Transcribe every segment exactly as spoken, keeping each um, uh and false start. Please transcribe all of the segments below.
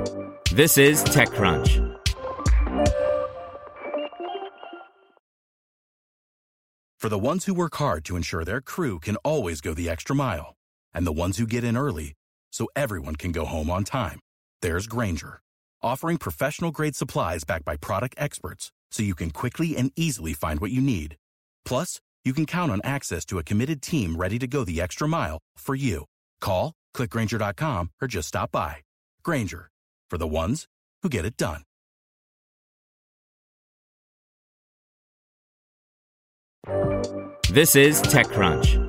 This is TechCrunch. For the ones who work hard to ensure their crew can always go the extra mile, and the ones who get in early so everyone can go home on time, there's Grainger, offering professional-grade supplies backed by product experts so you can quickly and easily find what you need. Plus, you can count on access to a committed team ready to go the extra mile for you. Call, click Grainger dot com, or just stop by. Grainger, for the ones who get it done. This is TechCrunch.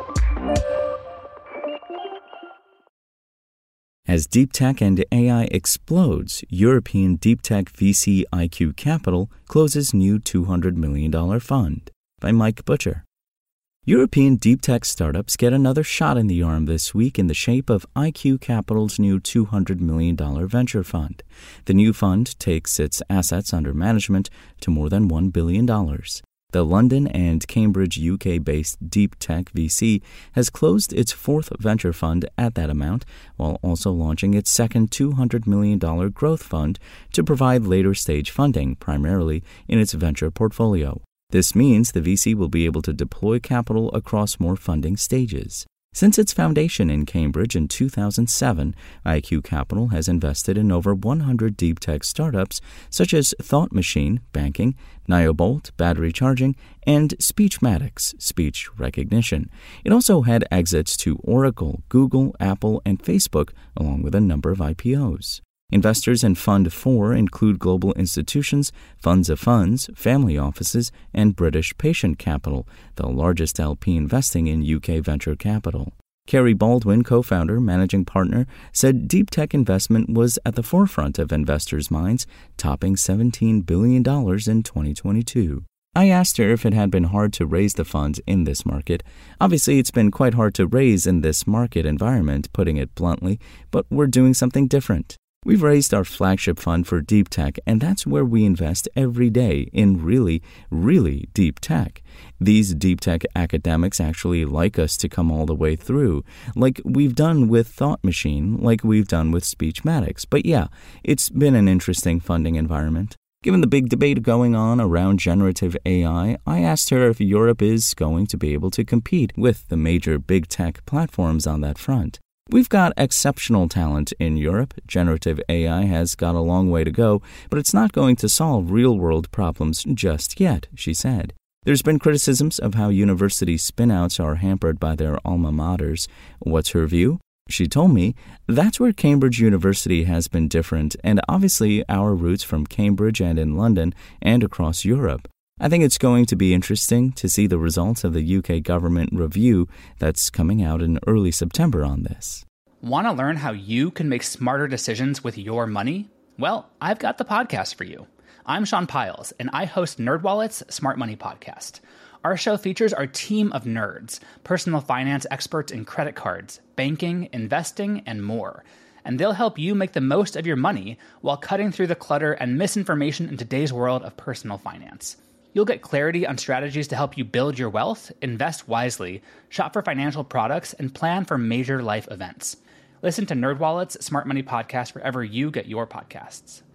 As deep tech and A I explodes, European deep tech V C I Q Capital closes new two hundred million dollars fund. By Mike Butcher. European deep tech startups get another shot in the arm this week in the shape of I Q Capital's new two hundred million dollars venture fund. The new fund takes its assets under management to more than one billion dollars. The London and Cambridge U K-based deep tech V C has closed its fourth venture fund at that amount, while also launching its second two hundred million dollars growth fund to provide later-stage funding, primarily in its venture portfolio. This means the V C will be able to deploy capital across more funding stages. Since its foundation in Cambridge in two thousand seven, I Q Capital has invested in over one hundred deep tech startups such as Thought Machine, banking, Nyobolt, battery charging, and Speechmatics, speech recognition. It also had exits to Oracle, Google, Apple, and Facebook, along with a number of I P Os. Investors in Fund four include global institutions, funds of funds, family offices, and British Patient Capital, the largest L P investing in U K venture capital. Kerry Baldwin, co-founder, managing partner, said deep tech investment was at the forefront of investors' minds, topping seventeen billion dollars in twenty twenty-two. I asked her if it had been hard to raise the funds in this market. Obviously, it's been quite hard to raise in this market environment, putting it bluntly, but we're doing something different. We've raised our flagship fund for deep tech, and that's where we invest every day in really, really deep tech. These deep tech academics actually like us to come all the way through, like we've done with Thought Machine, like we've done with Speechmatics. But yeah, it's been an interesting funding environment. Given the big debate going on around generative A I, I asked her if Europe is going to be able to compete with the major big tech platforms on that front. We've got exceptional talent in Europe. Generative A I has got a long way to go, but it's not going to solve real-world problems just yet, she said. There's been criticisms of how university spin-outs are hampered by their alma maters. What's her view? She told me, that's where Cambridge University has been different, and obviously our roots from Cambridge and in London and across Europe. I think it's going to be interesting to see the results of the U K government review that's coming out in early September on this. Want to learn how you can make smarter decisions with your money? Well, I've got the podcast for you. I'm Sean Piles, and I host NerdWallet's Smart Money Podcast. Our show features our team of nerds, personal finance experts in credit cards, banking, investing, and more. And they'll help you make the most of your money while cutting through the clutter and misinformation in today's world of personal finance. You'll get clarity on strategies to help you build your wealth, invest wisely, shop for financial products, and plan for major life events. Listen to NerdWallet's Smart Money Podcast wherever you get your podcasts.